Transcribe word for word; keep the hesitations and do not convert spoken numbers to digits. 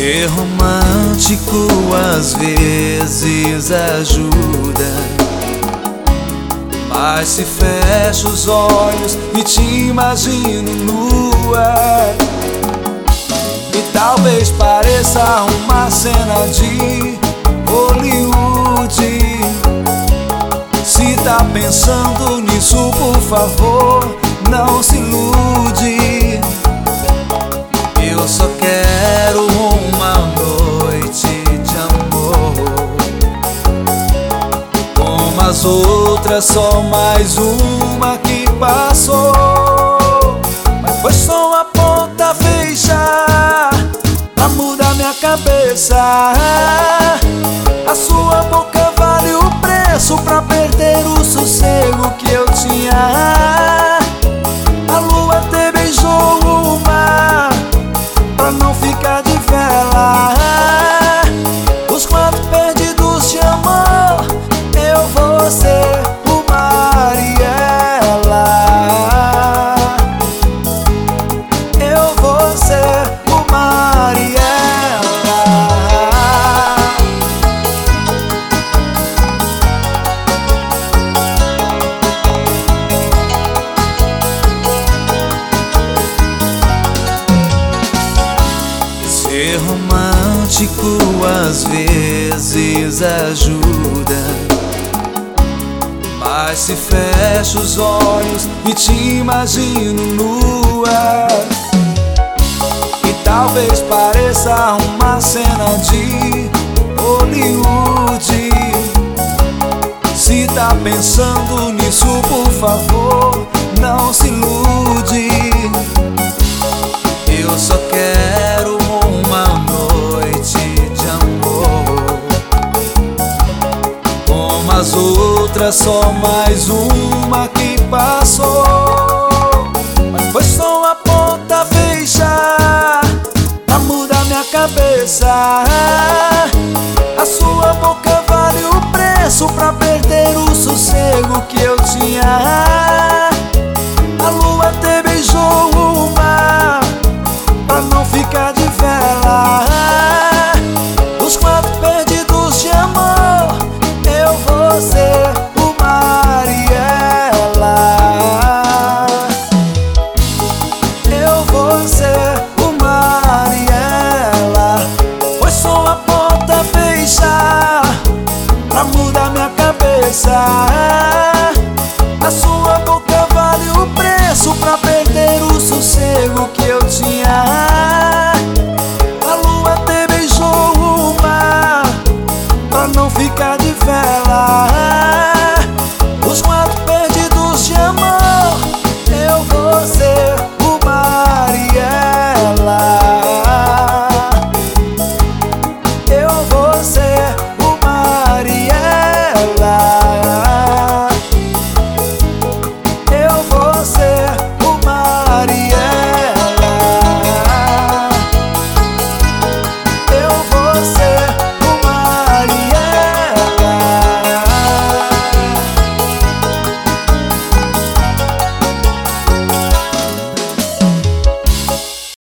Ser romântico às vezes ajuda, mas se fecha os olhos e te imagino nua, e talvez pareça uma cena de Hollywood. Se tá pensando nisso, por favor, não se ilude. Eu só quero uma noite de amor, como as outras, só mais uma que passou. Mas foi só uma ponta fechar pra mudar minha cabeça. A sua boca vale o preço pra perder o sossego que eu tinha. A lua até beijou o mar pra não ficar de vela. Os quatro perdidos de amor, eu vou ser o mar e ela. Eu vou ser o mar e ela. Ser romântico às vezes ajuda, mas se fecha os olhos e te imagino nua, e talvez pareça uma cena de Hollywood. Se tá pensando nisso, por favor, não se ilude. Eu só quero uma noite de amor, como as outras, só mais uma que passou. Mas foi só uma ponta fechar pra mudar minha cabeça. A sua boca vale o preço pra perder o sossego que eu tinha.